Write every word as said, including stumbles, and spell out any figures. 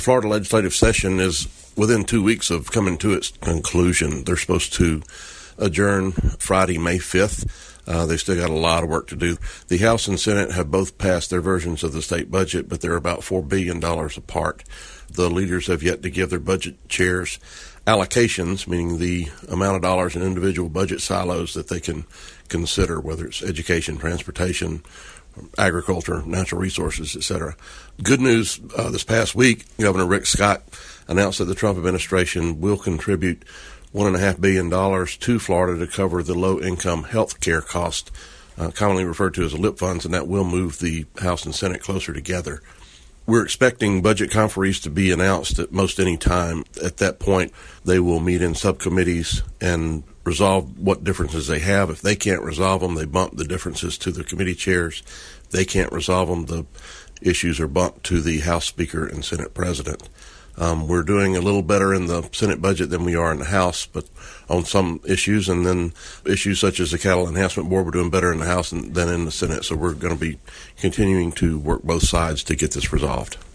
Florida legislative session is within two weeks of coming to its conclusion. They're supposed to adjourn Friday, May fifth. Uh, they still got a lot of work to do. The House and Senate have both passed their versions of the state budget, but they're about four billion dollars apart. The leaders have yet to give their budget chairs allocations, meaning the amount of dollars in individual budget silos that they can consider, whether it's education, transportation, agriculture, natural resources, et cetera. Good news, uh, this past week, Governor Rick Scott announced that the Trump administration will contribute one point five billion dollars to Florida to cover the low-income health care cost, uh, commonly referred to as the LIP funds, and that will move the House and Senate closer together. We're expecting budget conferees to be announced at most any time. At that point, they will meet in subcommittees and resolve what differences they have. If they can't resolve them, they bump the differences to the committee chairs. If they can't resolve them, the issues are bumped to the House Speaker and Senate President. Um, we're doing a little better in the Senate budget than we are in the House, but on some issues, and then issues such as the Cattle Enhancement Board, we're doing better in the House than in the Senate. So we're going to be continuing to work both sides to get this resolved.